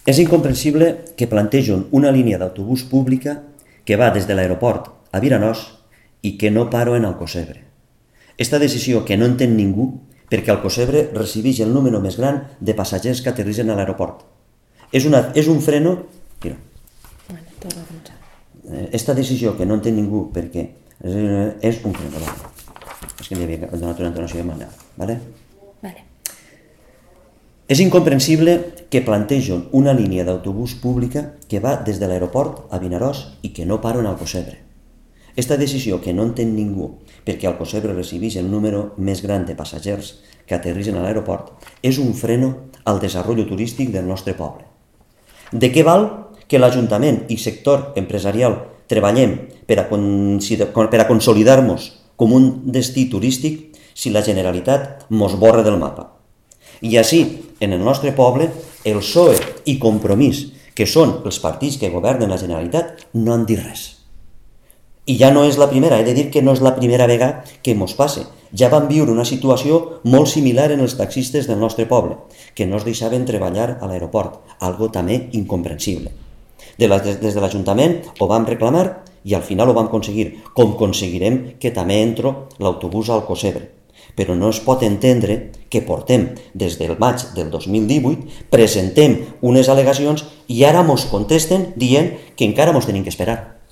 És incomprensible que plantegen una línia d'autobús pública que va des de l'aeroport a Viranós i que no paro en Alcocebre. Esta decisió que no entén ningú perquè Alcocebre recibeix el número més gran de passatgers que aterrissen a l'aeroport. És un freno... Mira. Esta decisió que no entén ningú perquè és un freno. És que li havia donat una entonació de manera. Vale? És incomprensible que plantegen una línia d'autobús pública que va des de l'aeroport a Vinaròs i que no paro en Alcocebre. Esta decisió que no entén ningú perquè Alcocebre recibeix el número més gran de passatgers que aterrissen a l'aeroport és un freno al desenvolupament turístic del nostre poble. De què val que l'Ajuntament i sector empresarial treballem per a consolidar-nos com un destí turístic si la Generalitat mos borra del mapa? I així, en el nostre poble, el PSOE i Compromís, que són els partits que governen la Generalitat, no han dit res. I ja no és la primera, he de dir que no és la primera vegada que mos passa. Ja vam viure una situació molt similar en els taxistes del nostre poble, que no es deixaven treballar a l'aeroport, algo també incomprensible. Des de l'Ajuntament ho vam reclamar i al final ho vam aconseguir, com aconseguirem que també entro l'autobús a Alcocebre. Però no es pot entendre que portem des del maig del 2018, presentem unes al·legacions i ara mos contesten dient que encara mos tenim que esperar.